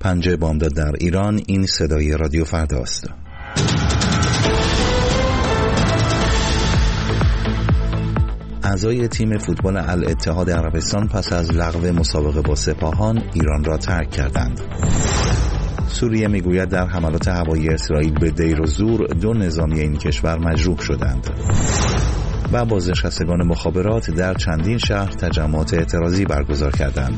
پنجه بامداد در ایران، این صدای رادیو فردا است. اعضای تیم فوتبال الاتحاد عربستان پس از لغو مسابقه با سپاهان ایران را ترک کردند. سوریه میگوید در حملات هوایی اسرائیل به دیر و زور 2 نظامی این کشور مجروح شدند. و بازنشستگان مخابرات در چندین شهر تجمعات اعتراضی برگزار کردند.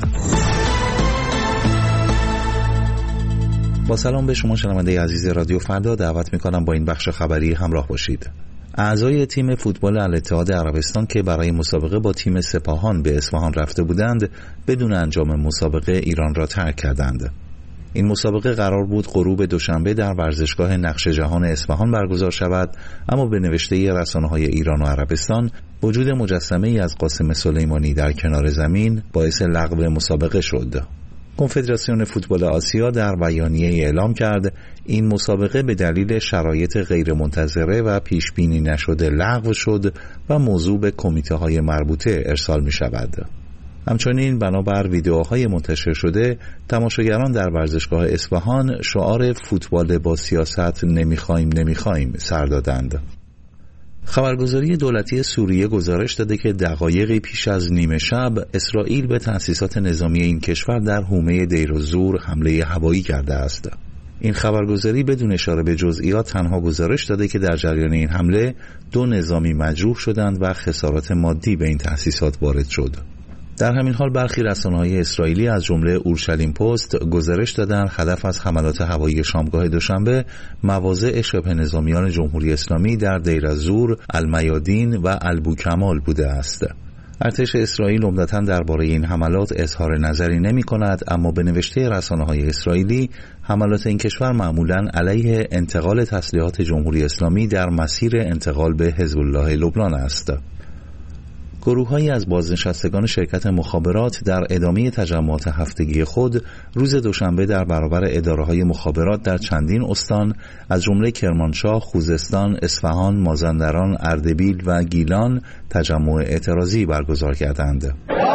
با سلام به شما شنونده عزیز رادیو فردا، دعوت میکنم با این بخش خبری همراه باشید. اعضای تیم فوتبال الاتحاد عربستان که برای مسابقه با تیم سپاهان به اصفهان رفته بودند، بدون انجام مسابقه ایران را ترک کردند. این مسابقه قرار بود غروب دوشنبه در ورزشگاه نقش جهان اصفهان برگزار شود، اما به نوشته رسانه‌های ایران و عربستان وجود مجسمه‌ای از قاسم سلیمانی در کنار زمین باعث لغو مسابقه شد. کنفدراسیون فوتبال آسیا در بیانیه اعلام کرد این مسابقه به دلیل شرایط غیرمنتظره و پیش بینی نشده لغو شد و موضوع به کمیته‌های مربوطه ارسال می‌شود. همچنین بنابر ویدیوهای منتشر شده، تماشاگران در ورزشگاه اصفهان شعار فوتبال با سیاست نمیخوایم سر دادند. خبرگزاری دولتی سوریه گزارش داده که دقایقی پیش از نیمه شب اسرائیل به تأسیسات نظامی این کشور در حومه دیر و زور حمله هوایی کرده است. این خبرگزاری بدون اشاره به جزئیات تنها گزارش داده که در جریان این حمله 2 نظامی مجروح شدند و خسارات مادی به این تأسیسات وارد شد. در همین حال برخی رسانه‌های اسرائیلی از جمله اورشلیم پست گزارش دادند هدف از حملات هوایی شامگاه دوشنبه مواضع شبه نظامیان جمهوری اسلامی در دیر الزور، المیادین و البوکمال بوده است. ارتش اسرائیل عمدتاً درباره این حملات اظهار نظری نمی‌کند، اما به نوشته رسانه‌های اسرائیلی حملات این کشور معمولاً علیه انتقال تسلیحات جمهوری اسلامی در مسیر انتقال به حزب الله لبنان است. گروه‌هایی از بازنشستگان شرکت مخابرات در ادامه تجمعات هفتگی خود روز دوشنبه در برابر اداره‌های مخابرات در چندین استان از جمله کرمانشاه، خوزستان، اصفهان، مازندران، اردبیل و گیلان تجمع اعتراضی برگزار کردند.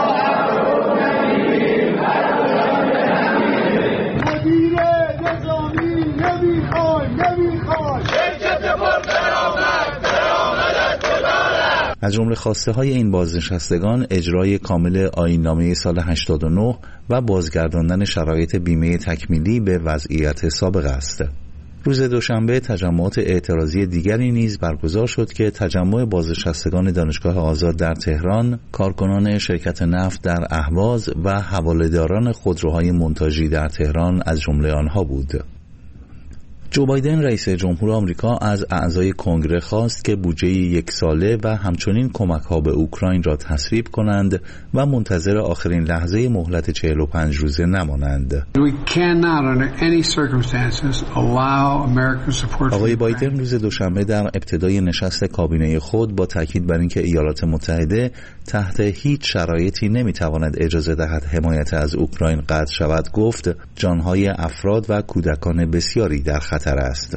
از جمله خواسته های این بازنشستگان اجرای کامل آیین‌نامه سال 89 و بازگرداندن شرایط بیمه تکمیلی به وضعیت سابق است. روز دوشنبه تجمعات اعتراضی دیگری نیز برگزار شد که تجمع بازنشستگان دانشگاه آزاد در تهران، کارکنان شرکت نفت در اهواز و حواله‌داران خودروهای مونتاژی در تهران از جمله آنها بود. جو بایدن رئیس جمهور آمریکا از اعضای کنگره خواست که بودجه 1 ساله و همچنین کمک‌ها به اوکراین را تصویب کنند و منتظر آخرین لحظه مهلت 45 روزه نمانند. آقای بایدن روز دوشنبه در ابتدای نشست کابینه خود با تاکید بر اینکه ایالات متحده تحت هیچ شرایطی نمیتواند اجازه دهد حمایت از اوکراین قطع شود گفت جانهای افراد و کودکان بسیاری در خطر است.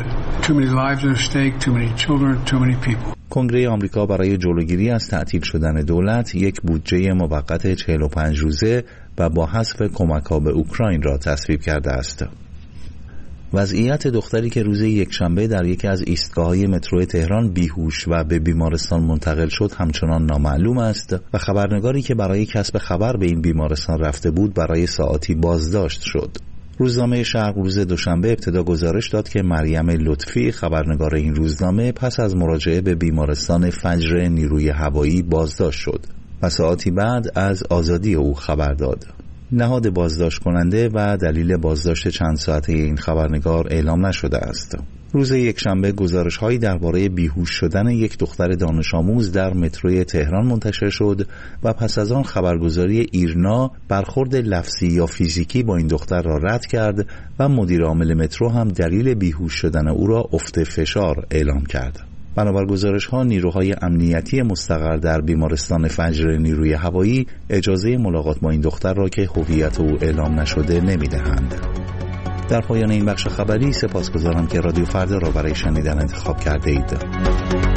کنگره آمریکا برای جلوگیری از تعطیل شدن دولت یک بودجه موقت 45 روزه و با حذف کمک‌ها به اوکراین را تصویب کرده است. وضعیت دختری که روز یکشنبه در یکی از ایستگاه‌های مترو تهران بیهوش و به بیمارستان منتقل شد همچنان نامعلوم است و خبرنگاری که برای کسب خبر به این بیمارستان رفته بود برای ساعاتی بازداشت شد. روزنامه شرق روز دوشنبه ابتدا گزارش داد که مریم لطفی خبرنگار این روزنامه پس از مراجعه به بیمارستان فجر نیروی هوایی بازداشت شد و ساعتی بعد از آزادی او خبر داد. نهاد بازداشت کننده و دلیل بازداشت چند ساعته این خبرنگار اعلام نشده است. روز یکشنبه گزارش‌هایی درباره بیهوش شدن یک دختر دانش آموز در متروی تهران منتشر شد و پس از آن خبرگزاری ایرنا برخورد لفظی یا فیزیکی با این دختر را رد کرد و مدیر عامل مترو هم دلیل بیهوش شدن او را افت فشار اعلام کرد. بنابر گزارش‌ها نیروهای امنیتی مستقر در بیمارستان فجر نیروی هوایی اجازه ملاقات با این دختر را که هویت او اعلام نشده نمی‌دهند. در پایان این بخش خبری سپاسگزارم که رادیو فردا را برای شنیدن انتخاب کرده اید.